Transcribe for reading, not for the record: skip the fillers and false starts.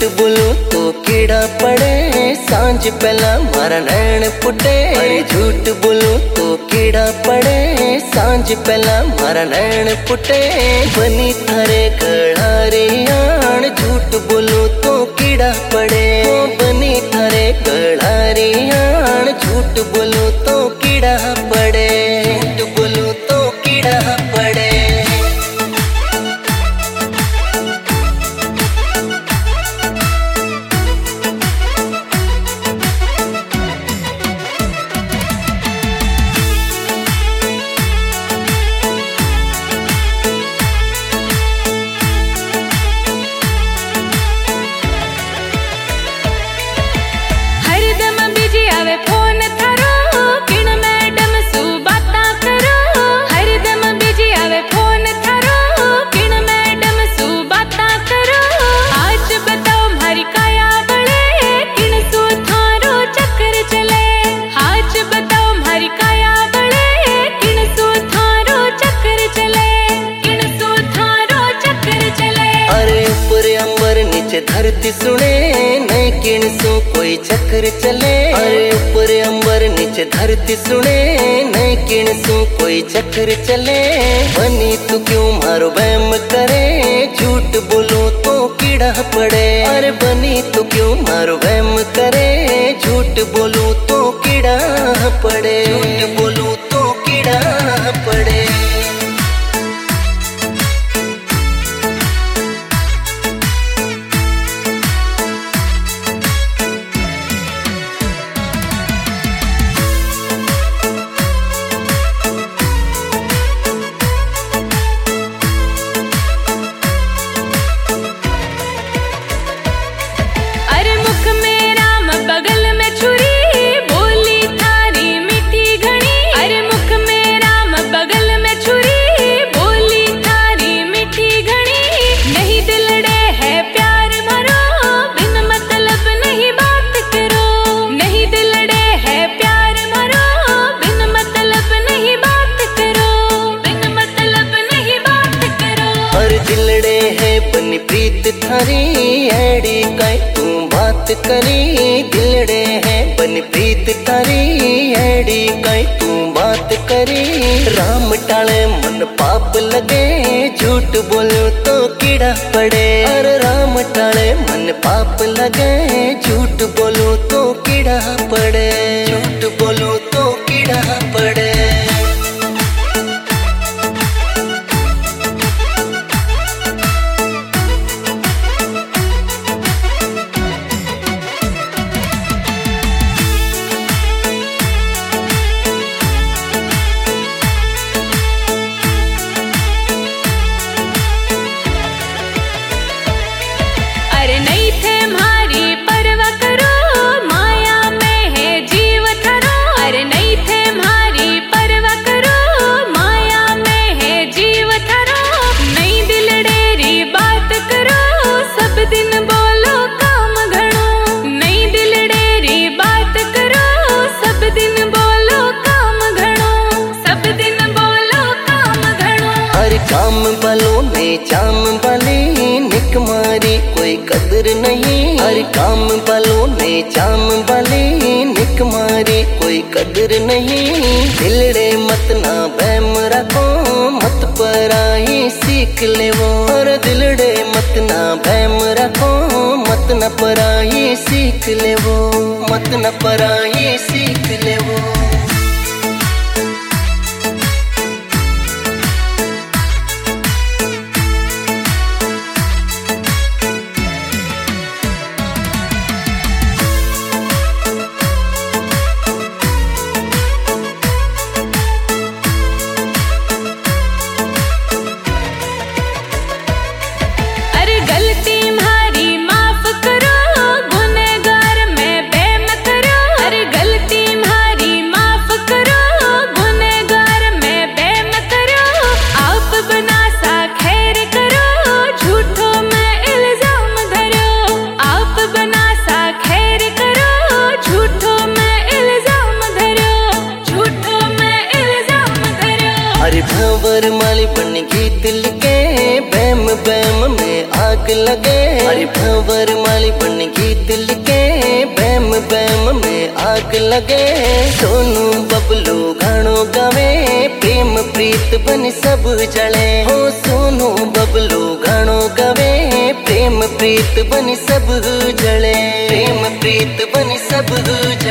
झूठ बोलूं तो कीड़ा पड़े, सांझ पहला मारा नैन पुटे। अरे झूठ बोलूं तो कीड़ा पड़े, सांझ पहला मारा नैन पुटे। बनी थारे गड़ारे आन, झूठ बोलूं तो कीड़ा पड़े। बनी थारे गड़ारे आन, झूठ बोलूं तो कीड़ा पड़े। झूठ बोलूं तो कीड़ा पड़े। धरती सुने नहीं किन सो कोई चक्कर चले। अरे ऊपर अंबर नीचे धरती सुने नहीं किन सो कोई चक्कर चले। बनी तू क्यों मारो वहम करे, झूठ बोलूं तो कीड़ा पड़े। अरे बनी तू क्यों मारो वहम करे, झूठ बोलूं तो कीड़ा पड़े। झूठ बोलूं तो कीड़ा पड़े। प्रीत थारी एड़ी कई तू बात करी। दिलड़े है बन प्रीत थारी एड़ी कई तू बात करी। राम टाले मन पाप लगे, झूठ बोलूं तो कीड़ा पड़े। अरे राम टाले मन पाप लगे, झूठ बोलूं तो कीड़ा पड़े। झूठ बोलूं तो कीड़ा पड़े। काम वालों ने चाम वाली निक मारी कोई कदर नहीं। हर काम वालों ने चाम वाली निक मारी कोई कदर नहीं। दिलड़े मत ना बहम रखो, मत पराई सीख ले वो। और दिलड़े मत ना बहम रखो, मत न पराई सीख ले वो। मत न पराई सीख ले वो। भंवर माली बन गीत लिखे, बैम बैम में आग लगे। अरे भंवर माली बन गीत लिखे, बैम बैम में आग लगे। सोनू बबलू गानो गावे, प्रेम प्रीत बन सब जले। हो सोनू बबलू गानो गावे, प्रेम प्रीत बन सब जले। प्रेम प्रीत बन सब